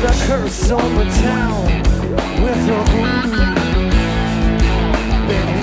a curse on the town with a voodoo. Baby,